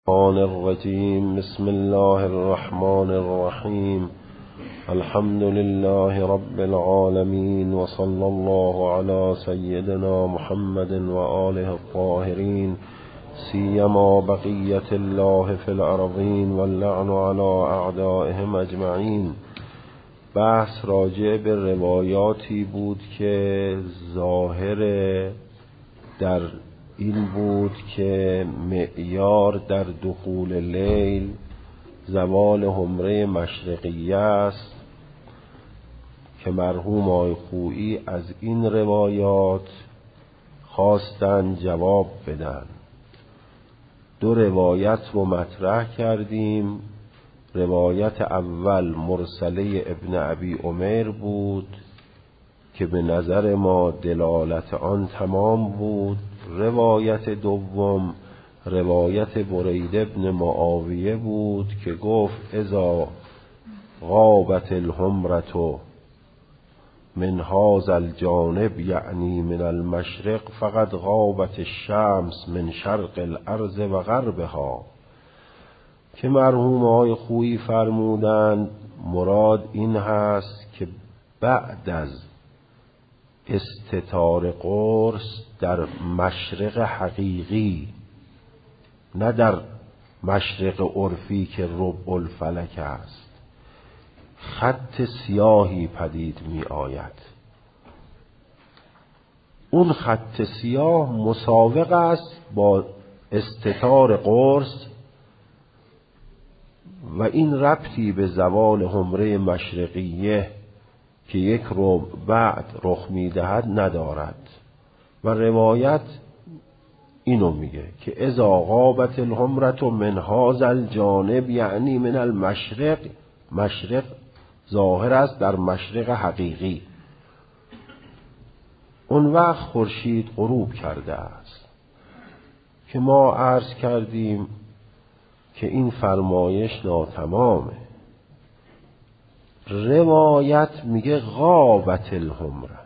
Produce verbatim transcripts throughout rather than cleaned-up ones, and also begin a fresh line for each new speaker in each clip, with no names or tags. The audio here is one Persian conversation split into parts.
الشیطان الرجیم. بسم الله الرحمن الرحیم. الحمد لله رب العالمین و صلی الله علی سیدنا محمد و آله الطاهرین، سیما بقیت الله فی الارضین و اللعن علی اعدائهم اجمعین. بحث راجع به روایاتی بود که ظاهر در این بود که معیار در دخول لیل زوال حمره مشرقیه است که مرحوم آقای خویی از این روایات خواستن جواب بدن. دو روایت رو مطرح کردیم. روایت اول مرسله ابن ابی عمر بود که به نظر ما دلالت آن تمام بود. روایت دوم روایت برید ابن معاویه بود که گفت اذا غابت الحمرة من هذا الجانب یعنی من المشرق فقد غابت الشمس من شرق الارض و غربها، که مرحوم آقای خویی فرمودند مراد این هست که بعد از استتار قرص در مشرق حقیقی، نه در مشرق عرفی که ربع الفلک است، خط سیاهی پدید می آید. اون خط سیاه مساوق است با استتار قرص و این ربطی به زوال حمره مشرقیه که یک ربع بعد رخ میدهد ندارد. و روایت اینو میگه که اذا غابت الحمرة من هذا الجانب یعنی من المشرق، مشرق ظاهر است در مشرق حقیقی. اون وقت خورشید غروب کرده است که ما عرض کردیم که این فرمایش ناتمامه. روایت میگه غابت الحمره،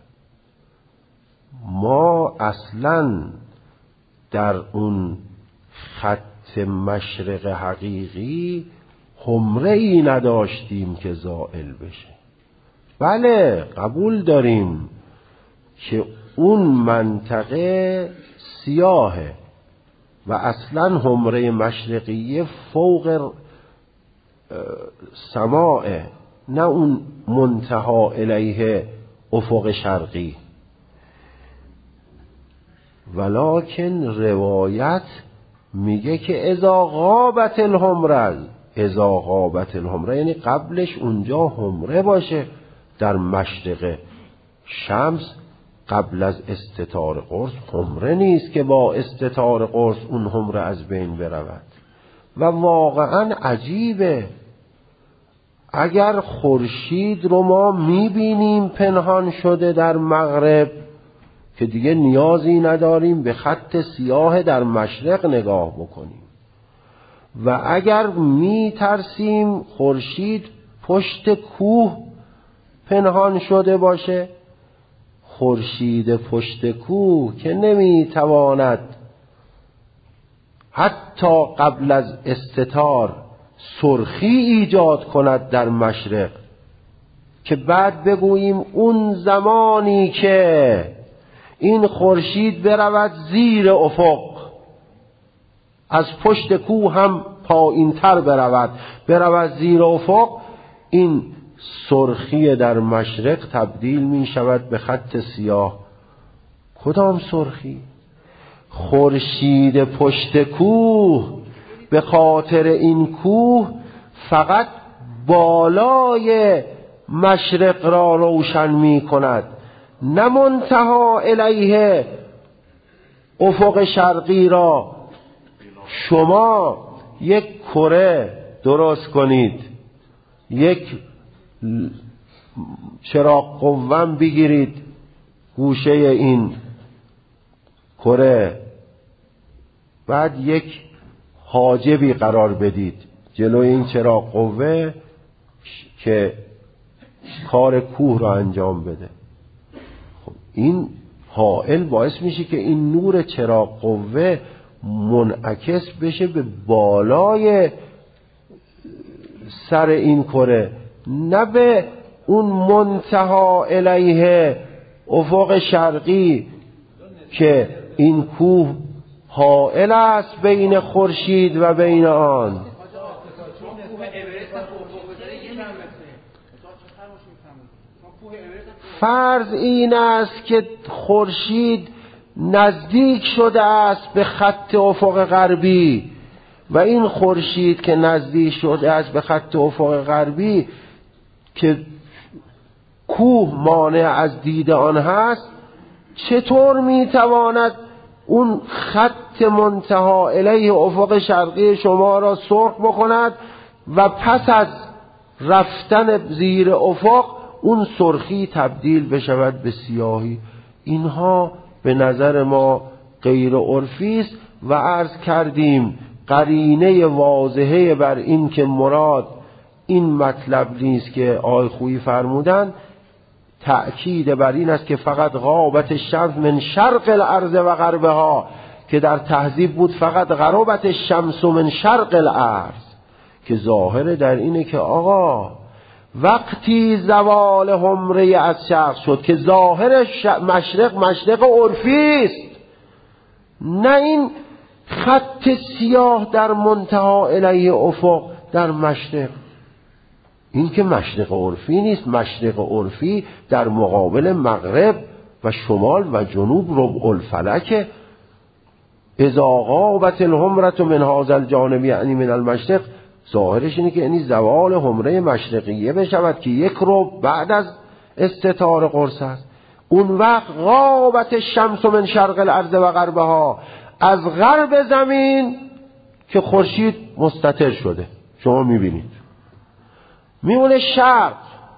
ما اصلا در اون خط مشرق حقیقی حمره ای نداشتیم که زائل بشه. بله قبول داریم که اون منطقه سیاهه و اصلا حمره مشرقیه فوق سماعه، نه اون منتها الیه افق شرقی. ولکن روایت میگه که اذا غابت الحمره، اذا غابت الحمره یعنی قبلش اونجا حمره باشه در مشرق شمس. قبل از استتار قرص حمره نیست که با استتار قرص اون حمره از بین برود. و واقعا عجیبه، اگر خورشید رو ما میبینیم پنهان شده در مغرب که دیگه نیازی نداریم به خط سیاه در مشرق نگاه بکنیم، و اگر میترسیم خورشید پشت کوه پنهان شده باشه، خورشید پشت کوه که نمیتواند حتی قبل از استتار سرخی ایجاد کند در مشرق، که بعد بگوییم اون زمانی که این خورشید برود زیر افق، از پشت کوه هم پایین تر برود برود زیر افق، این سرخی در مشرق تبدیل می شود به خط سیاه. کدام سرخی؟ خورشید پشت کوه به خاطر این کوه فقط بالای مشرق را روشن می کند، نه منتها الیه افق شرقی را. شما یک کره درست کنید، یک چراغ قوم بگیرید گوشه این کره، بعد یک حاجبی قرار بدید جلوی این چراغ قوه که کار کوه را انجام بده. خب این حائل باعث میشه که این نور چراغ قوه منعکس بشه به بالای سر این کره، نه به اون منتها الیه افق شرقی که این کوه حائل است بین خورشید و بین آن. فرض این است که خورشید نزدیک شده است به خط افق غربی و این خورشید که نزدیک شده است به خط افق غربی که کوه مانع از دید آن هست، چطور میتواند اون خط منتها الیه افق شرقی شما را سرخ بکند و پس از رفتن زیر افق اون سرخی تبدیل بشود به سیاهی؟ اینها به نظر ما غیر عرفی است و عرض کردیم قرینه واضحه بر این که مراد این مطلب نیست که آقای خویی فرمودن، تأکید بر این است که فقط غابت الشمس من شرق الارض و غربها، که در تهذیب بود فقط غربت الشمس من شرق الارض، که ظاهر در اینه که آقا وقتی زوال حمره از شرق شد که ظاهر مشرق مشرق عرفی است، نه این خط سیاه در منتها الیه افق در مشرق. این که مشرق عرفی نیست، مشرق عرفی در مقابل مغرب و شمال و جنوب ربع الفلک. اذا غابت الحمرة من هذا الجانب یعنی من المشرق، ظاهرش اینه که یعنی زوال حمره مشرقیه بشود که یک ربع بعد از استتار قرص است. اون وقت غابت الشمس من شرق الارض و غربها، از غرب زمین که خورشید مستتر شده شما میبینید میمونه شرق.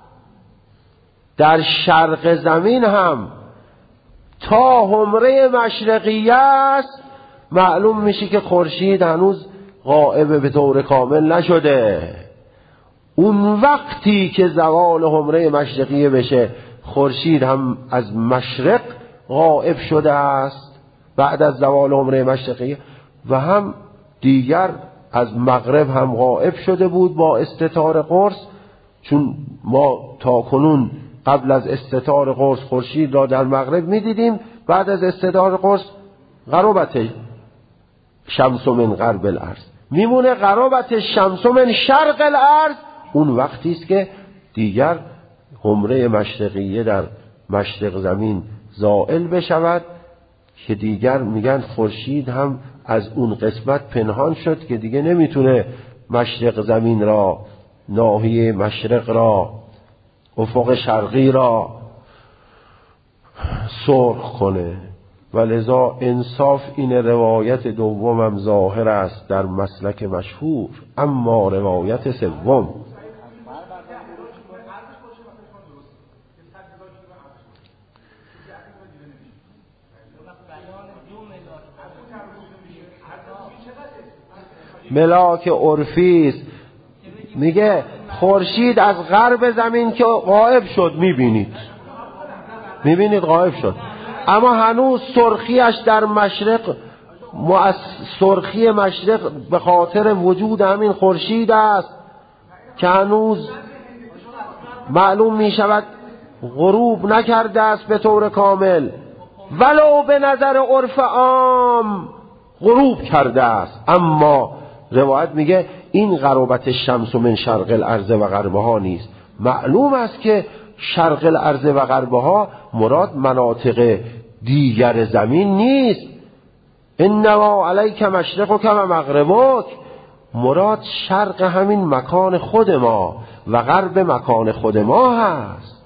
در شرق زمین هم تا حمره مشرقیه است معلوم میشه که خورشید هنوز غائب به طور کامل نشده. اون وقتی که زوال حمره مشرقیه بشه خورشید هم از مشرق غائب شده است بعد از زوال حمره مشرقیه، و هم دیگر از مغرب هم غائب شده بود با استتار قرص، چون ما تا کنون قبل از استتار قرص خورشید را در مغرب میدیدیم، بعد از استتار قرص غربت شمس من غرب الارض میمونه غربت شمس من شرق الارض. اون وقتی است که دیگر حمره مشرقیه در مشرق زمین زائل بشود، که دیگر میگن خورشید هم از اون قسمت پنهان شد که دیگه نمیتونه مشرق زمین را، ناحیه مشرق را، افق شرقی را سرخ کنه. ولذا انصاف این روایت دومم ظاهر است در مسلک مشهور، اما روایت سوم ملاک عرفی است. میگه خورشید از غرب زمین که غائب شد میبینید میبینید غائب شد، اما هنوز سرخیش در مشرق، سرخی مشرق به خاطر وجود همین خورشید است که هنوز معلوم میشود غروب نکرده است به طور کامل، ولو به نظر عرف عام غروب کرده است. اما روایت میگه این غربت شمس من شرق الارض و غربها نیست. معلوم است که شرق الارض و غربها مراد مناطق دیگر زمین نیست. انما علیک مشرقک و مغربک، مراد شرق همین مکان خود ما و غرب مکان خود ما هست.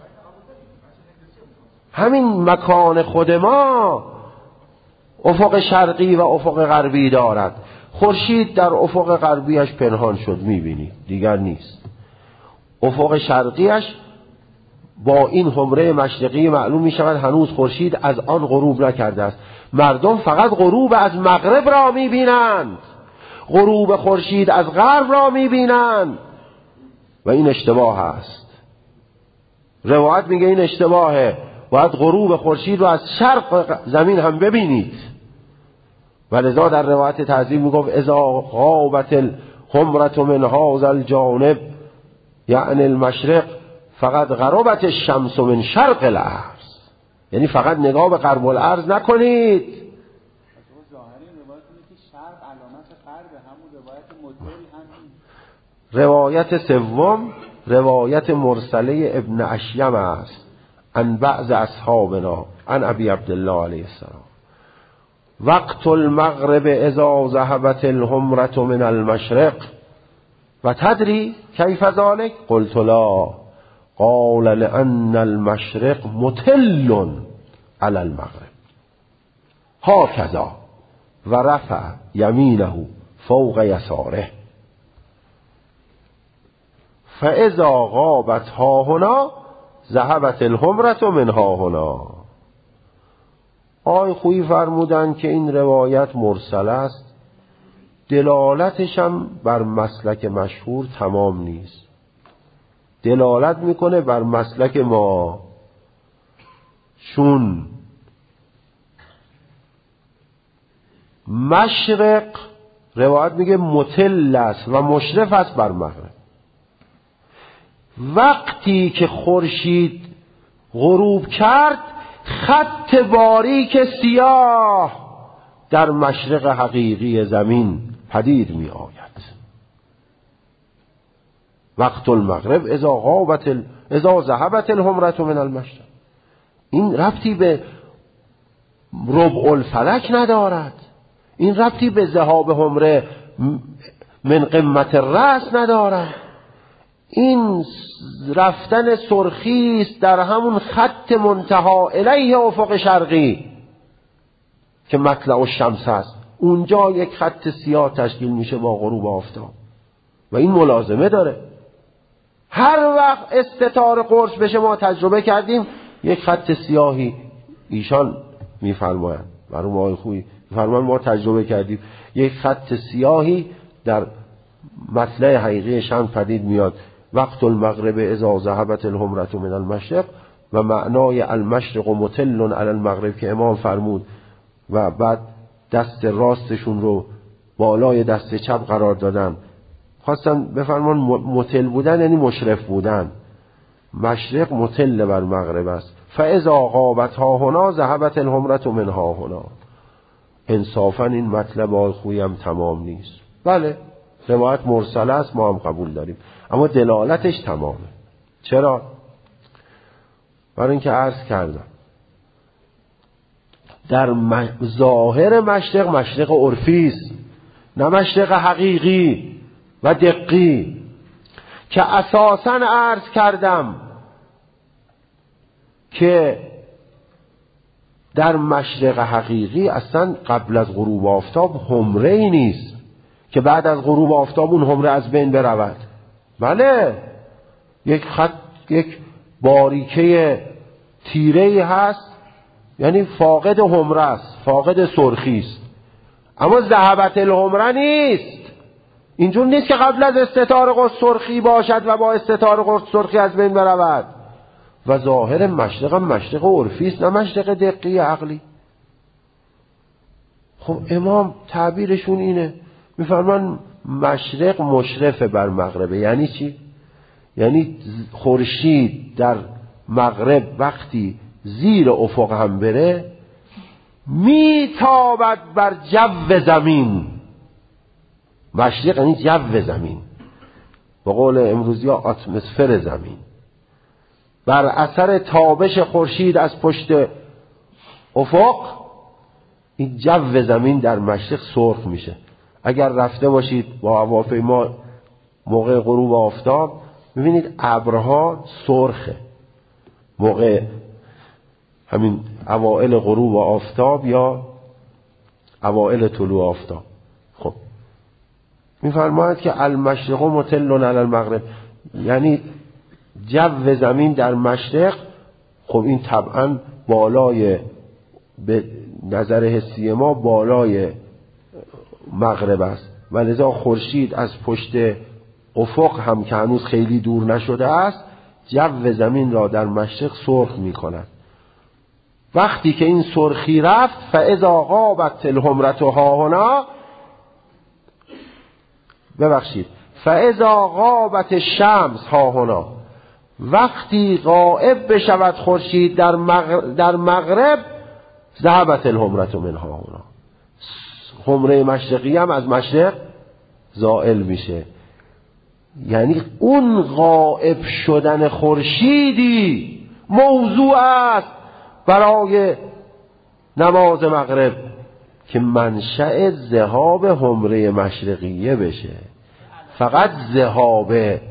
همین مکان خود ما افق شرقی و افق غربی دارد. خورشید در افق غربیش پنهان شد میبینید دیگر نیست. افق شرقیش با این حمره مشرقی معلوم میشود هنوز خورشید از آن غروب نکرده است. مردم فقط غروب از مغرب را میبینند، غروب خورشید از غرب را میبینند و این اشتباه است. روایت میگه این اشتباهه، باید غروب خورشید رو از شرق زمین هم ببینید. ولذا در روایت تعظیم میگفت اذا غابت الحمرة من هذا الجانب یعنی المشرق فقط غربت الشمس من شرق الارض، یعنی فقط نگاه به غرب الارض نکنید. روایت سوم روایت مرسله ابن اشیم است عن بعض اصحابنا عن ابی عبدالله علیه السلام وقت المغرب اذا ذهبت الحمرة من المشرق و تدری کیف ذلك قلت لا قال لأن المشرق متل على المغرب هكذا و رفع یمینه فوق یساره فاذا غابت ها هنا ذهبت الحمرة من ها هنا. آی خویی فرمودن که این روایت مرسل است، دلالتش هم بر مسلک مشهور تمام نیست، دلالت میکنه بر مسلک ما، چون مشرق روایت میگه متل است و مشرف است بر مغرب. وقتی که خورشید غروب کرد خط باریک سیاه در مشرق حقیقی زمین پدید می آید. وقت المغرب اذا غابت ال... اذا ذهبت الحمرة من المشرق. این ربطی به ربع الفلک ندارد، این ربطی به ذهاب حمره من قمت الرأس ندارد، این رفتن سرخی است در همون خط منتها الیه افق شرقی که مطلع الشمس است، اونجا یک خط سیاه تشکیل میشه با غروب آفتاب و این ملازمه داره. هر وقت استتار قرص بشه ما تجربه کردیم یک خط سیاهی، ایشان میفرمایند برای ما خوبی میفرمایند ما تجربه کردیم یک خط سیاهی در مطلع حقیقی شمس پدید میاد. وقت المغرب اذا ذهبت الحمرة من المشرق و معنای المشرق متل علی المغرب که امام فرمود و بعد دست راستشون رو بالای دست چپ قرار دادن، خواستن بفرمان متل بودن یعنی مشرف بودن. مشرق متل بر مغرب است. فاذا غابت ها هنا ذهبت الحمرة من ها هنا. انصافا این مطلب آی خویم تمام نیست. بله روایت مرسله است، ما هم قبول داریم، اما دلالتش تمامه. چرا؟ برای اینکه عرض کردم در مش... ظاهر مشرق مشرق عرفی است، نه مشرق حقیقی و دقی، که اساساً عرض کردم که در مشرق حقیقی اصلا قبل از غروب آفتاب حمره ای نیست که بعد از غروب آفتاب اون حمره از بین برود. بله یک خط، یک باریکه تیره هست، یعنی فاقد حمره است، فاقد سرخی است، اما ذهبت الحمره نیست. اینجور نیست که قبل از استتار قرص سرخی باشد و با استتار قرص سرخی از بین برود. و ظاهر مشرق مشرق عرفی است، نه مشرق دقیق عقلی. خب امام تعبیرشون اینه، میفرمان مشرق مشرف بر مغربه. یعنی چی؟ یعنی خورشید در مغرب وقتی زیر افق هم بره میتابد بر جو زمین. مشرق یعنی جو زمین، به قول امروزی ها اتمسفر زمین. بر اثر تابش خورشید از پشت افق این جو زمین در مشرق سرخ میشه. اگر رفته باشید با هواپیما موقع غروب آفتاب میبینید ابرها سرخه موقع همین اوائل غروب آفتاب یا اوائل طلوع آفتاب. خب میفرماید که المشرق متل علی المغرب، یعنی جو زمین در مشرق. خب این طبعا بالای، به نظر حسی ما بالای مغرب است و لذا خورشید از پشت افق هم که هنوز خیلی دور نشده است جو زمین را در مشرق سرخ می کند. وقتی که این سرخی رفت فاذا غابت الحمرة هاهنا، ببخشید فاذا غابت الشمس هاهنا، وقتی غائب بشود خورشید در مغرب, در مغرب ذهبت الحمرة من هاهنا، حمره مشرقی هم از مشرق زائل میشه. یعنی اون غائب شدن خورشیدی موضوع است برای نماز مغرب که منشأ ذهاب حمره مشرقیه بشه. فقط ذهاب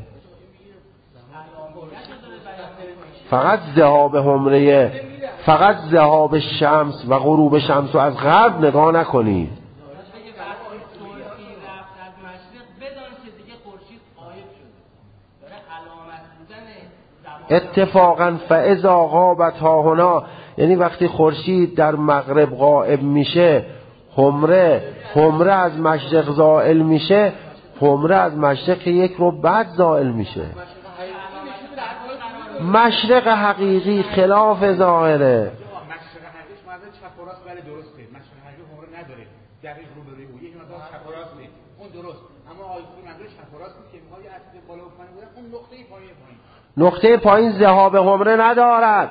فقط ذهاب حمره فقط ذهاب شمس و غروب شمس رو از غرب نگاه نکنید. اتفاقا فاذا غابت هاهنا یعنی وقتی خورشید در مغرب غائب میشه، حمره حمره از مشرق زائل میشه، حمره از مشرق یک رو بعد زائل میشه. مشرق حقیقی خلاف ظاهره. نقطه پایین ذهاب حمره ندارد.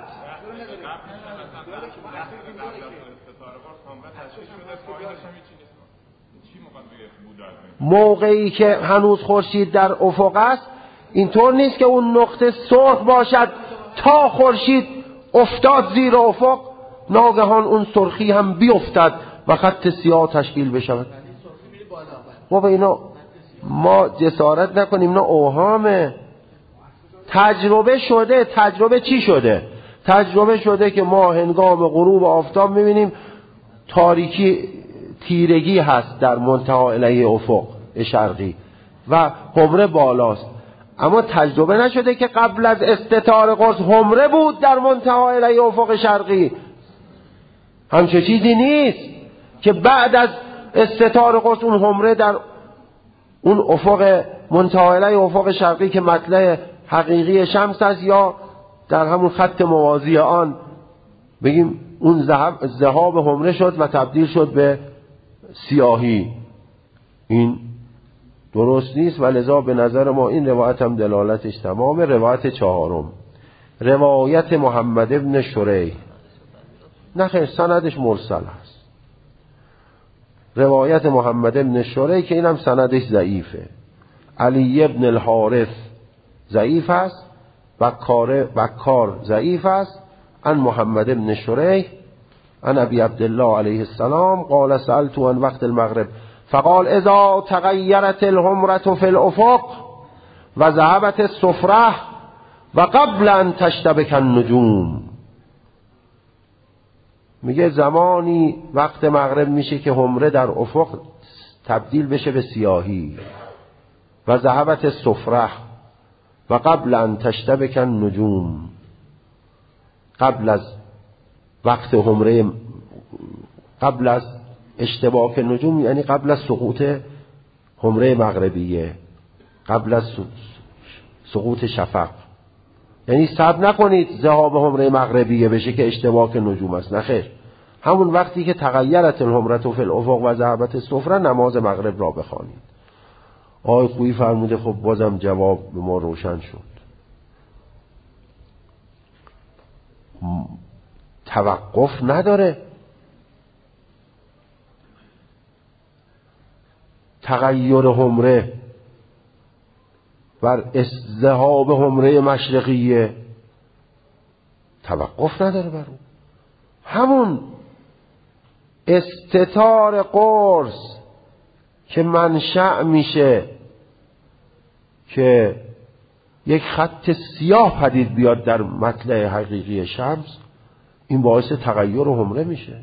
موقعی که هنوز خورشید در افق است اینطور نیست که اون نقطه سرخ باشد تا خورشید افتاد زیر افق ناگهان اون سرخی هم بیفتد و خط سیاه تشکیل بشود. خب اینا ما جسارت نکنیم، اینا اوهامه. تجربه شده. تجربه چی شده؟ تجربه شده که ما هنگام غروب آفتاب میبینیم تاریکی تیرگی هست در منتهی الیه افق شرقی و حمره بالاست، اما تجربه نشده که قبل از استتار قرص حمره بود در منتهی الیه افق شرقی. همچه چیزی نیست که بعد از استتار قرص اون حمره در اون افق منتهی الیه افق شرقی که مطلع حقیقی شمس است یا در همون خط موازی آن بگیم اون ذهاب حمره شد و تبدیل شد به سیاهی. این درست نیست و لذا به نظر ما این روایت هم دلالتش تمامه. روایت چهارم روایت محمد ابن شریح، نه خیر سندش مرسل است. روایت محمد ابن شریح که اینم سندش ضعیفه. علی ابن الحارث ضعیف است، بکار بکار ضعیف است. عن محمد ابن شریح عن ابی عبدالله علیه السلام قال سألت عن وقت المغرب فقال اذا تغیرت الحمرة فی الافق و ذهبت الصفرة و قبل ان تشتبک النجوم. میگه زمانی وقت مغرب میشه که حمره در افق تبدیل بشه به سیاهی و ذهبت الصفرة و قبل ان تشتبک النجوم، قبل از وقت حمره، قبل از اشتباک نجوم یعنی قبل از سقوط حمره مغربیه، قبل از سقوط شفق. یعنی صبر نکنید ذهاب حمره مغربیه بشه که اشتباک نجوم است، نخیر، همون وقتی که تغیرت الحمرة فی الافق و ذهبت الصفرة نماز مغرب را بخوانید. آقای خویی فرموده خب بازم جواب به ما روشن شد. توقف نداره. تغییر حمره بر ذهاب حمره مشرقیه توقف نداره بر اون. همون استتار قرص که منشأ میشه که یک خط سیاه پدید بیاد در مطلع حقیقی شمس، این باعث تغییر حمره میشه،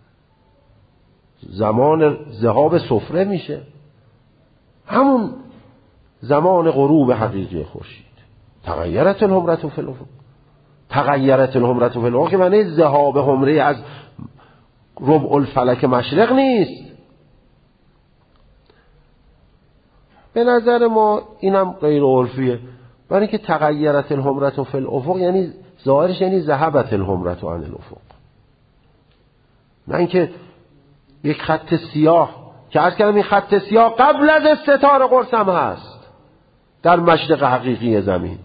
زمان ذهاب صفره میشه، همون زمان غروب حقیقی خورشید. تغیرت الحمرة فی الافق، تغیرت الحمرة فی الافق که معنی ذهاب حمره از ربع الفلک مشرق نیست. به نظر ما اینم غیر عرفیه، برای که تغیرت الحمرة فی الافق یعنی ظاهرش یعنی ذهبت الحمرة عن الافق. نه اینکه یک خط سیاه که عرض کردم این خط سیاه قبل از استتار قرص هم هست در مشرق حقیقی زمین.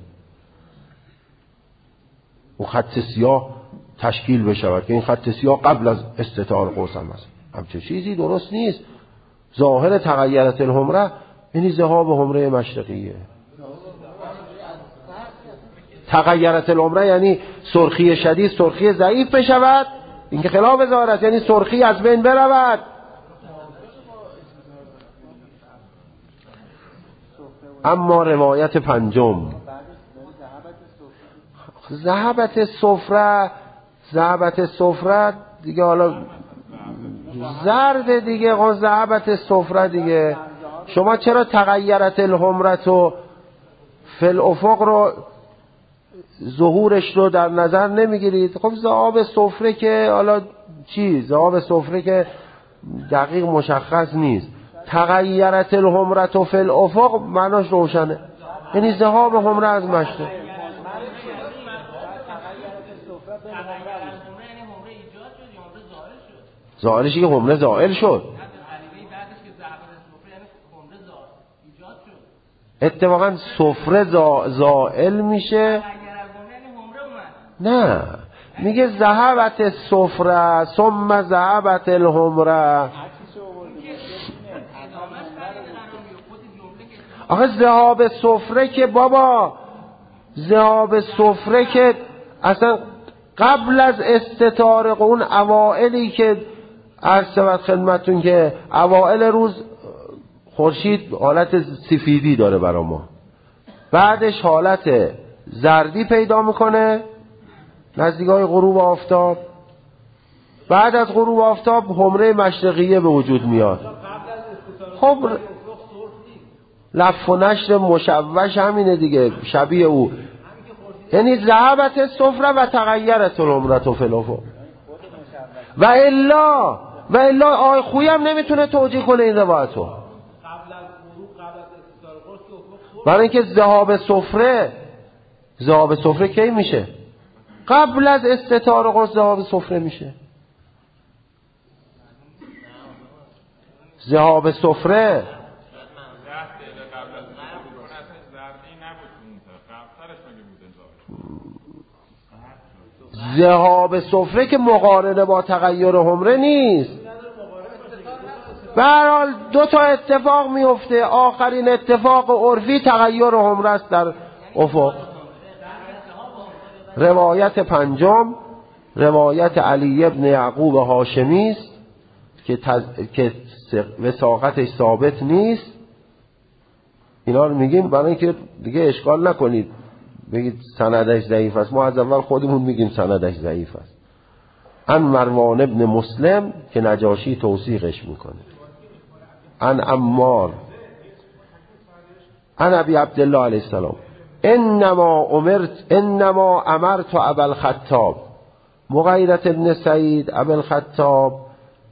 اون خط سیاه تشکیل بشود که این خط سیاه قبل از استتار قرص هم هست. همچه چیزی درست نیست. ظاهر تغیرت الحمره یعنی ذهاب حمره مشرقیه. تغیرت الحمره یعنی سرخی شدید سرخی ضعیف بشود، این که خلاف ظاهر است، یعنی سرخی از بین برود. اما روایت پنجم ذهبت صفره، ذهبت صفره دیگه حالا زرد دیگه، قا ذهبت صفره دیگه. شما چرا تغیرت الحمرت و فل افق رو ظهورش رو در نظر نمیگیرید؟ خب ذهاب صفره که حالا چی؟ ذهاب صفره که دقیق مشخص نیست. تغیرت الحمرت و فل افق معناش روشنه، یعنی ذهاب حمره از مشرق. ظاهرشی که حمره زائل شد. اتفاقا صفره زائل میشه. نه میگه ذهبت صفره ثم ذهبت الحمره. آخه ذهاب صفره که بابا ذهاب صفره که اصلا قبل از استتارق اون اوائلی که عرض شود خدمتون که اوائل روز خورشید حالت سفیدی داره برا ما، بعدش حالت زردی پیدا میکنه نزدیکای غروب آفتاب، بعد از غروب آفتاب حمره مشرقیه به وجود میاد. خب لف و نشر مشوش همینه دیگه، شبیه او. یعنی ذهبت صفره و تغیرت الحمرت فی الافق. و الا و الا آی خویی هم نمیتونه توجیه کنه این روایتو، برای اینکه ذهاب صفره ذهاب صفره کی میشه؟ قبل از استتار قرص ذهاب صفره میشه. ذهاب صفره ذهاب صفره که مقارنه با تغییر حمره نیست. به هر حال دو تا اتفاق میفته. آخرین اتفاق عرفی تغییر حمره است در افق. روایت پنجم روایت علی ابن یعقوب هاشمی است که تز... که وثاقتش ثابت نیست. اینا رو میگیم برای اینکه دیگه اشکال نکنید بگید سندش ضعیف است. ما از اول خودمون میگیم سندش ضعیف است. ان مروان ابن مسلم که نجاشی توثیقش میکنه، ان عمار ان ابی عبدالله علیه السلام انما امرت انما امرت ابا الخطاب مغیرة ابن سعید ابا الخطاب.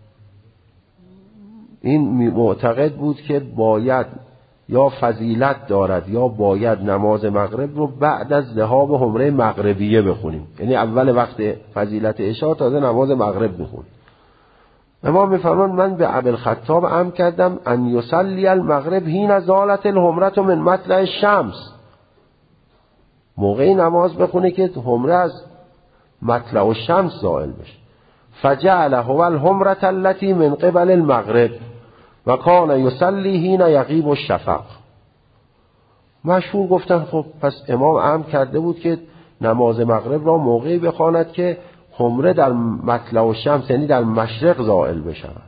این معتقد بود که باید یا فضیلت دارد یا باید نماز مغرب رو بعد از ذهاب حمره مغربیه بخونیم، یعنی اول وقت فضیلت عشاء تازه نماز مغرب بخون. امام میفرمان من به ابی الخطاب امر کردم ان یصلی المغرب حین زالت الحمره من مطلع الشمس، موقعی نماز بخونه که حمره از مطلع الشمس زائل بشه. فجعل هو الحمره التي من قبل المغرب و کان یصلی حین یغیب الشفق. مشهور گفتن خب پس امام امر کرده بود که نماز مغرب را موقعی بخواند که حمره در مطلع الشمس یعنی در مشرق زائل بشود.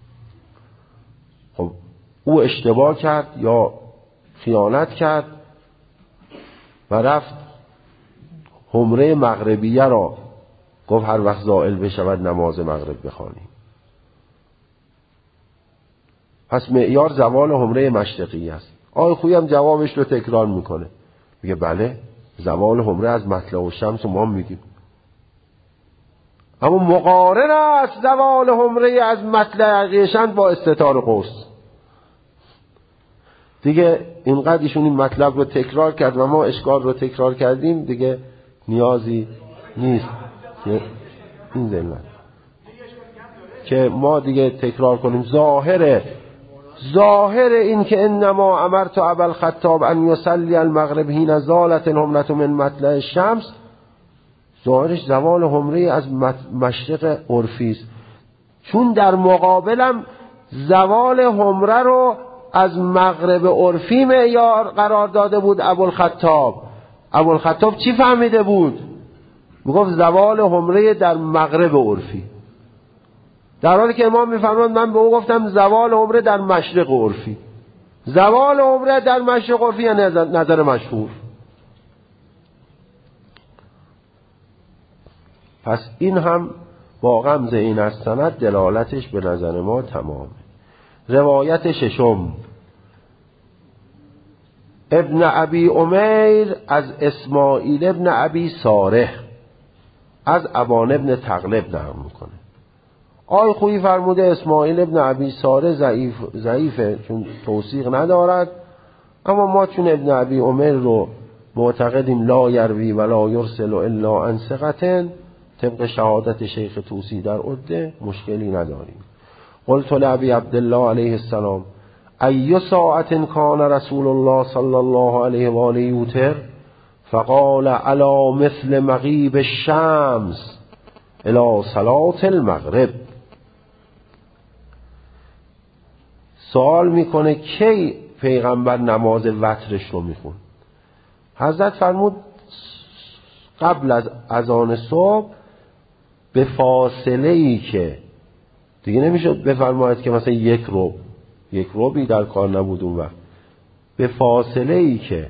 خب او اشتباه کرد یا خیانت کرد و رفت حمره مغربیه را گفت هر وقت زائل بشود نماز مغرب بخوانیم. پس معیار زوال حمره مشرقی است. آقای خویی هم جوابش رو تکرار میکنه، میگه بله زوال حمره از مطلع الشمس ما میگیم، اما مقارن است زوال حمره از مطلع عقیشند با استتار قرص. دیگه اینقدر ایشون این مطلب رو تکرار کرد و ما اشکال رو تکرار کردیم، دیگه نیازی نیست این ذلت. که ما دیگه تکرار کنیم. ظاهر ظاهر این که انما امرت ابا الخطاب ان یصلی المغرب حین زالت الحمرة من مطلع الشمس، ظاهرش زوال حمره از مشرق عرفی است، چون در مقابلم زوال حمره رو از مغرب عرفی معیار قرار داده بود ابوالخطاب. ابوالخطاب چی فهمیده بود؟ میگفت زوال حمره در مغرب عرفی، در حالی که امام میفرماد من به او گفتم زوال حمره در مشرق عرفی. زوال حمره در مشرق عرفی یعنی نظر مشهور. پس این هم با غمز این از سند دلالتش به نظر ما تمامه. روایت ششم، ابن ابی امیر از اسماعیل ابن ابی صالح از ابان ابن تغلب نقل میکنه. آی خویی فرموده اسماعیل ابن ابی صالح ضعیف ضعیفه چون توثیق ندارد، اما ما چون ابن ابی امیر رو معتقدیم لا یروی ولا یرسل الا عن ثقة، طبق شهادت شیخ طوسی در عده مشکلی نداریم. قلت لابی عبدالله علیه السلام ای ساعت کان رسول الله صلی الله علیه و آله یوتر؟ فقال علی مثل مغیب الشمس الی صلاة المغرب. سوال میکنه کی پیغمبر نماز وترش رو میخون؟ حضرت فرمود قبل از اذان صبح به فاصله ای که دیگه نمیشد بفرماید که مثلا یک ربع یک ربعی در کار نبود اون وقت، به فاصله ای که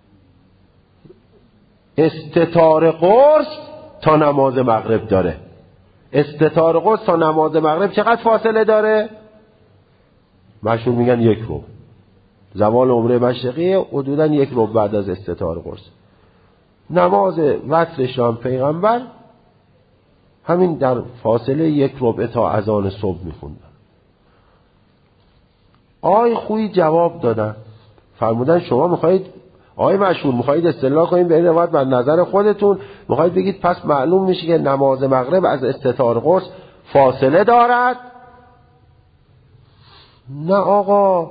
استتار قرص تا نماز مغرب داره. استتار قرص تا نماز مغرب چقدر فاصله داره؟ مشهور میگن یک ربع. زوال عمره مشرقی حدودا یک ربع بعد از استتار قرص. نماز وترش هم پیغمبر همین در فاصله یک ربع تا اذان صبح میخوندن. آی خویی جواب دادن، فرمودن شما میخواید آی مشهور میخواید استدلال کنید به این روایت بر نظر خودتون، میخواید بگید پس معلوم میشه که نماز مغرب از استتار قرص فاصله دارد؟ نه آقا،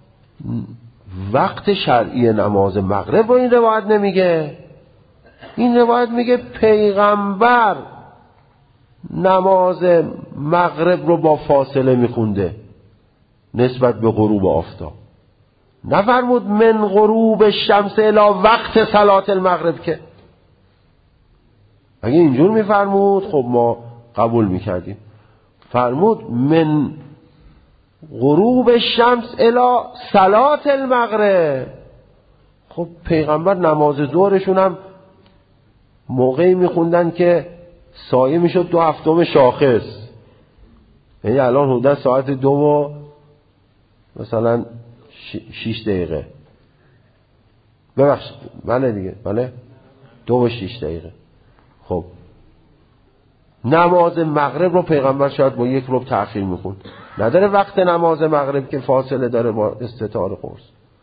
وقت شرعی نماز مغرب رو این روایت نمیگه. این روایت میگه پیغمبر نماز مغرب رو با فاصله میخونده نسبت به غروب آفتاب. نفرمود من غروب شمس الی وقت صلات المغرب. که اگه اینجور میفرمود خب ما قبول میکردیم. فرمود من غروب شمس الی صلات المغرب. خب پیغمبر نماز ظهرشون هم موقعی میخوندن که سایه میشد دو هفتم شاخص، یعنی الان حدودا ساعت دو و مثلا شیش دقیقه، ببخشید بله دیگه بله دو و شیش دقیقه. خب نماز مغرب رو پیغمبر شاید با یک ربع تأخیر میخوند، نداره وقت نماز مغرب که فاصله داره با استتار قرص.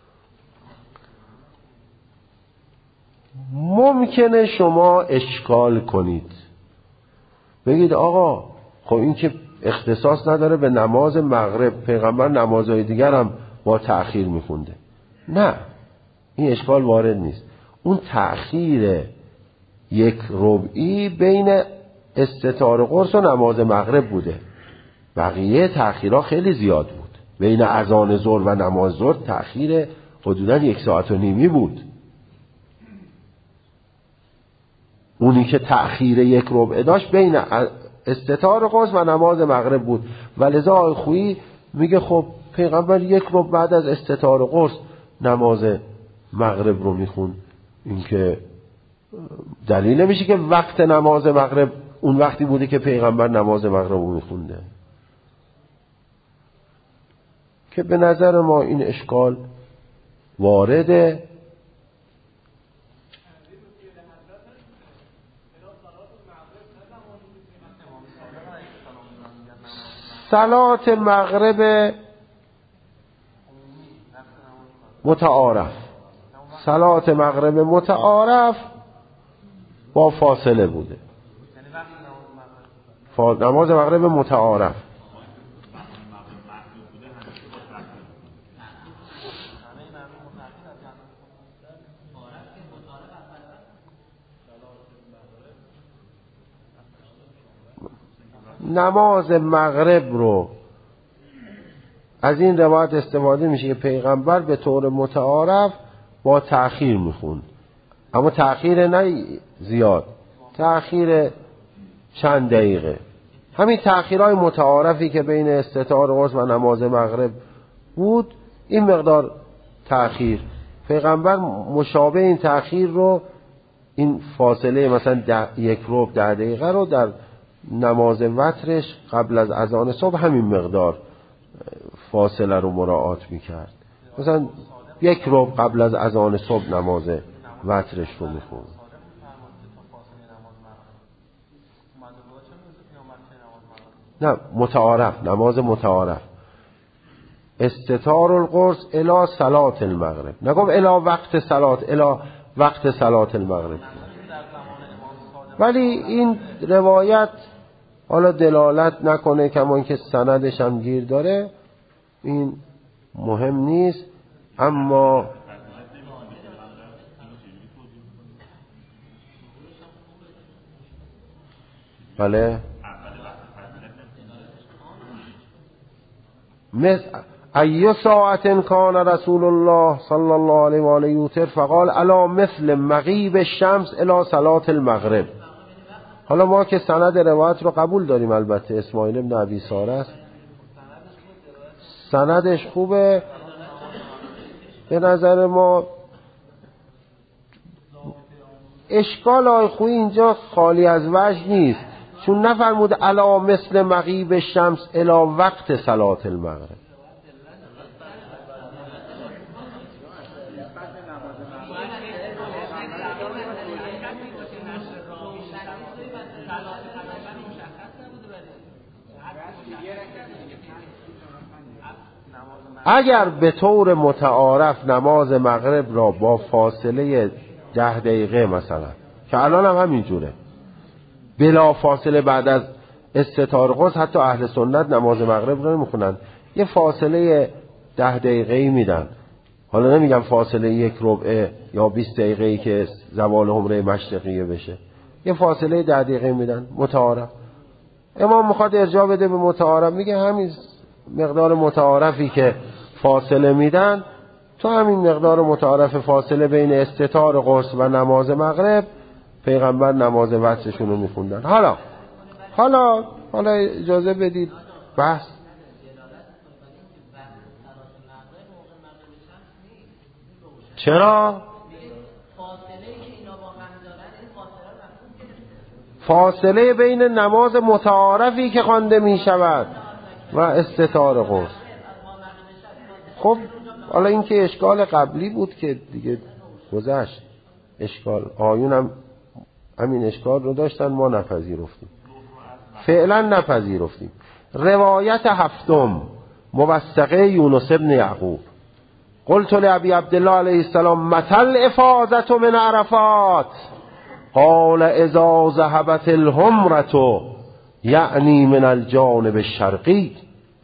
ممکنه شما اشکال کنید بگید آقا خب این که اختصاص نداره به نماز مغرب، پیغمبر نمازهای دیگر هم با تأخیر میخونده. نه، این اشکال وارد نیست. اون تأخیر یک ربعی بین استتار قرص و نماز مغرب بوده، بقیه تأخیرها خیلی زیاد بود. بین اذان ظهر و نماز ظهر تأخیر حدودا یک ساعت و نیمی بود. اونی که تأخیر یک ربع داشت بین استتار قرص و نماز مغرب بود. ولذا آقای خویی میگه خب پیغمبر یک ربع بعد از استتار قرص نماز مغرب رو میخون، این که دلیل نمیشه که وقت نماز مغرب اون وقتی بوده که پیغمبر نماز مغرب رو میخونده. که به نظر ما این اشکال وارده. صلات مغرب متعارف، صلات مغرب متعارف با فاصله بوده. نماز مغرب متعارف نماز مغرب رو از این روایت استفاده میشه که پیغمبر به طور متعارف با تأخیر میخوند، اما تأخیر نه زیاد، تأخیر چند دقیقه. همین تأخیرهای متعارفی که بین استتار قرص و نماز مغرب بود، این مقدار تأخیر پیغمبر مشابه این تأخیر رو، این فاصله مثلا ده، یک ربع ده دقیقه رو در نماز وترش قبل از اذان صبح همین مقدار فاصله رو مراعات میکرد. مثلا یک ربع قبل از اذان صبح نماز وترش رو میخوند. نه متعارف، نماز متعارف. استتار القرص الی صلات المغرب، نگم الی وقت صلات، الی وقت صلات المغرب. ولی این روایت حالا دلالت نکنه، کمان که سندش هم گیر داره، این مهم نیست. اما بله مثل ایو ساعت کان رسول الله صلی الله علیه و آله یوتر فقال الا مثل مغیب الشمس الی صلات المغرب. حالا ما که سند روایت رو قبول داریم، البته اسماعیل ابن ابی ساره است، سندش خوبه به نظر ما. اشکال آی خوی اینجا خالی از وجه نیست، چون نفرمود الا مثل مغیب الشمس الی وقت صلات المغرب. اگر به طور متعارف نماز مغرب را با فاصله ده دقیقه مثلا، که الان هم همینجوره، بلا فاصله بعد از استتار قرص، حتی اهل سنت نماز مغرب رو نمیخونن، یه فاصله ده دقیقه‌ای میدن. حالا نمیگم فاصله یک ربع یا بیست دقیقه‌ای که زوال حمره مشرقیه بشه، یه فاصله ده دقیقه میدن متعارف. امام میخواد ارجاع بده به متعارف، میگه همین مقدار متعارفی که فاصله میدن، تو همین مقدار متعارف فاصله بین استتار قرص و نماز مغرب پیغمبر نماز وترشون رو میخوندن. حالا حالا حالا اجازه بدید بحث. چرا؟ فاصله بین نماز متعارفی که خوانده می شود و استتار قرص. خب حالا این که اشکال قبلی بود که دیگه گذشت، اشکال آیون هم همین اشکال رو داشتن، ما نپذیرفتیم، فعلا نپذیرفتیم. روایت هفتم، موثقه یونس ابن یعقوب. قلت لابی عبدالله علیه السلام متى الافاضة من عرفات؟ قال اذا ذهبت الحمرة یعنی من الجانب الشرقی.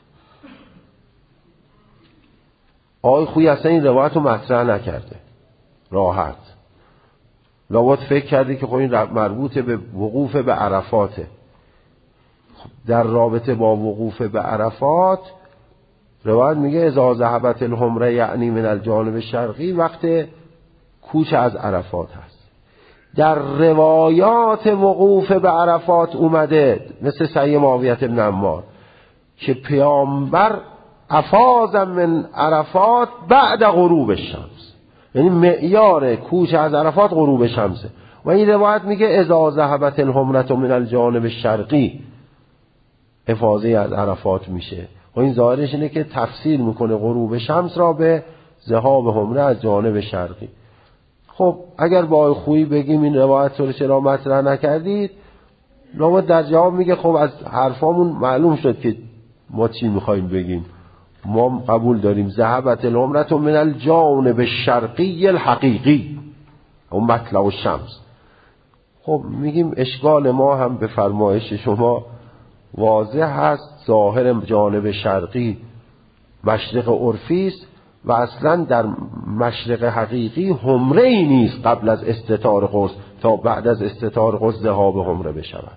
آقای خویی اصلا این روایت رو مطرح نکرده، راحت لابد فکر کرده که خب این مربوط به وقوف به عرفاته. در رابطه با وقوف به عرفات روایت میگه اذا ذهبت الحمره یعنی من الجانب الشرقی، وقت کوچ از عرفات هست. در روایات وقوف به عرفات اومده مثل صحیح معاویه بن عمار که پیامبر افاض من عرفات بعد غروب الشمس، یعنی معیار کوچ از عرفات غروب شمسه. و این روایت میگه اذا ذهبت الحمره من الجانب الشرقی، افاضه از عرفات میشه. و این ظاهرش اینه که تفسیر میکنه غروب شمس را به ذهاب حمره از جانب شرقی. خب اگر با آقای خویی بگیم این روایت رو چرا مطرح نکردید، لابد در جواب میگه خب از حرفامون معلوم شد که ما چی میخوایم بگیم. ما قبول داریم ذهبت الحمره من الجانب الشرقی الحقیقی او مطلع الشمس. خب میگیم اشکال ما هم به فرمایش شما واضح هست، ظاهر جانب شرقی مشرق عرفی است و اصلا در مشرق حقیقی حمره ای نیست قبل از استتار قرص تا بعد از استتار قرص ذهاب حمره بشود.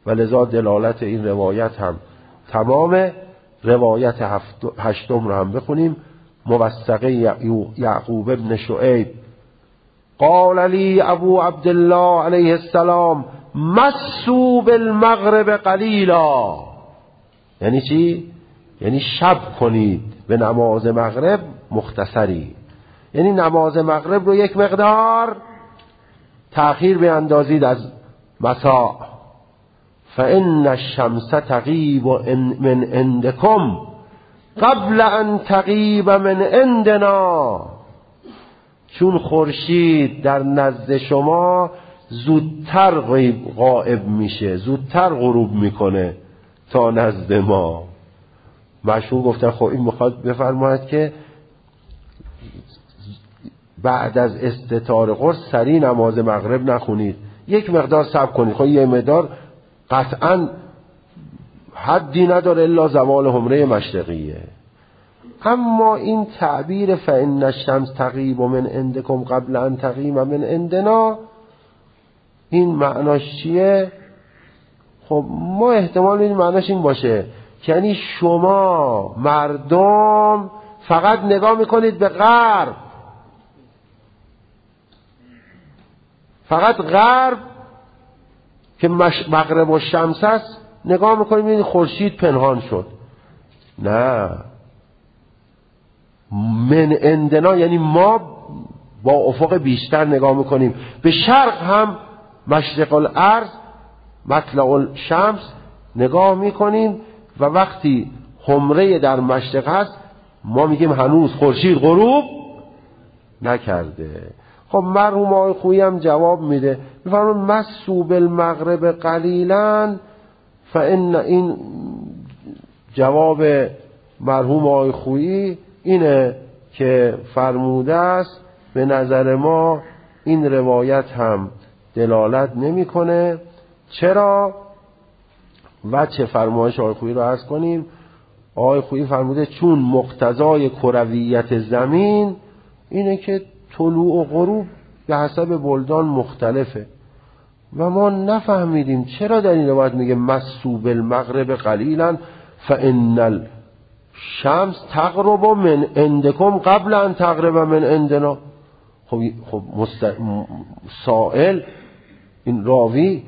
و لذا دلالت این روایت هم تمام. روایت هشتم رو هم بخونیم. موثقه یعقوب ابن شعیب قال علی ابو عبدالله علیه السلام مسوا بالمغرب قلیلا. یعنی چی؟ یعنی شب کنید به نماز مغرب مختصری، یعنی نماز مغرب رو یک مقدار تأخیر بیندازید از مساء. فإن الشمس تغیب من عندکم قبل ان تغیب من عندنا. چون خورشید در نزد شما زودتر غائب میشه، زودتر غروب میکنه تا نزد ما. مشهور گفتن خب این میخواد بفرماید که بعد از استتار قرص سری نماز مغرب نخونید، یک مقدار صبر کنید. خب یه مقدار قطعا حدی نداره الا زوال حمره مشرقیه. اما این تعبیر فإن الشمس تغیب من عندکم قبل ان تغیب من عندنا، این معناش چیه؟ خب ما احتمال این معناش این باشه که یعنی شما مردم فقط نگاه میکنید به غرب، فقط غرب که مغرب و شمس است نگاه میکنید این خورشید پنهان شد. نه، من عندنا یعنی ما با افق بیشتر نگاه میکنیم. به شرق هم مشرق الارض مطلع الشمس نگاه میکنیم و وقتی حمره در مشرق هست ما میگیم هنوز خورشید غروب نکرده. خب مرحوم آقای خویی هم جواب میده، میفرمون مسوا بالمغرب قلیلا. فان این جواب مرحوم آقای خویی اینه که فرموده است به نظر ما این روایت هم دلالت نمیکنه. چرا؟ وجه فرمایش آقای خویی رو عرض کنیم. آقای خویی فرموده چون مقتضای کرویت زمین اینه که طلوع و غروب به حسب بلدان مختلفه و ما نفهمیدیم چرا در این روایت میگه مسوا بالمغرب قلیلا فإن الشمس تغرب من عندکم قبل ان تغرب من عندنا. خب خب مست... سائل این راوی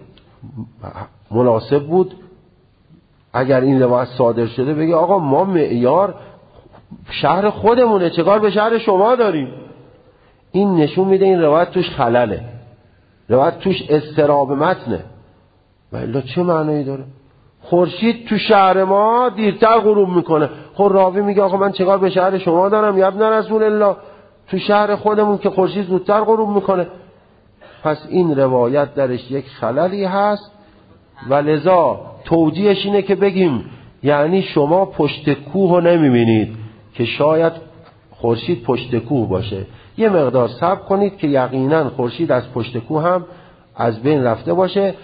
مناسب بود اگر این روایت صادر شده بگه آقا ما معیار شهر خودمونه، چه کار به شهر شما داریم؟ این نشون میده این روایت توش خلله، روایت توش اضطراب متنه. و الا چه معنی داره؟ خورشید تو شهر ما دیرتر غروب میکنه. خب راوی میگه آقا من چه کار به شهر شما دارم یا ابن رسول الله، تو شهر خودمون که خورشید زودتر غروب میکنه. پس این روایت درش یک خللی هست و لذا توجیهش اینه که بگیم یعنی شما پشت کوه رو نمیبینید که شاید خورشید پشت کوه باشه، یه مقدار صبر کنید که یقینا خورشید از پشت کوه هم از بین رفته باشه.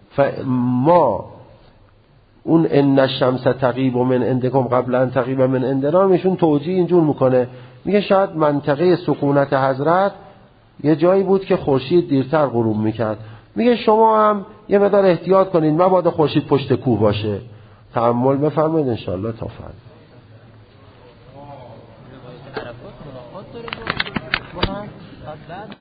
ما اون ان الشمس تغیب من عندکم قبل ان تغیب من عندنا میشون توجیه اینجور میکنه، میگه شاید منطقه سکونت حضرت یه جایی بود که خورشید دیرتر غروب میکرد. میگه شما هم یه مقدار احتیاط کنید مبادا خورشید پشت کوه باشه. تأمل بفرمایید انشاءالله تا فردا.